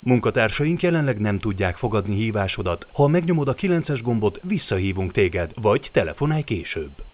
Munkatársaink jelenleg nem tudják fogadni hívásodat. Ha megnyomod a 9-es gombot, visszahívunk téged, vagy telefonálj később.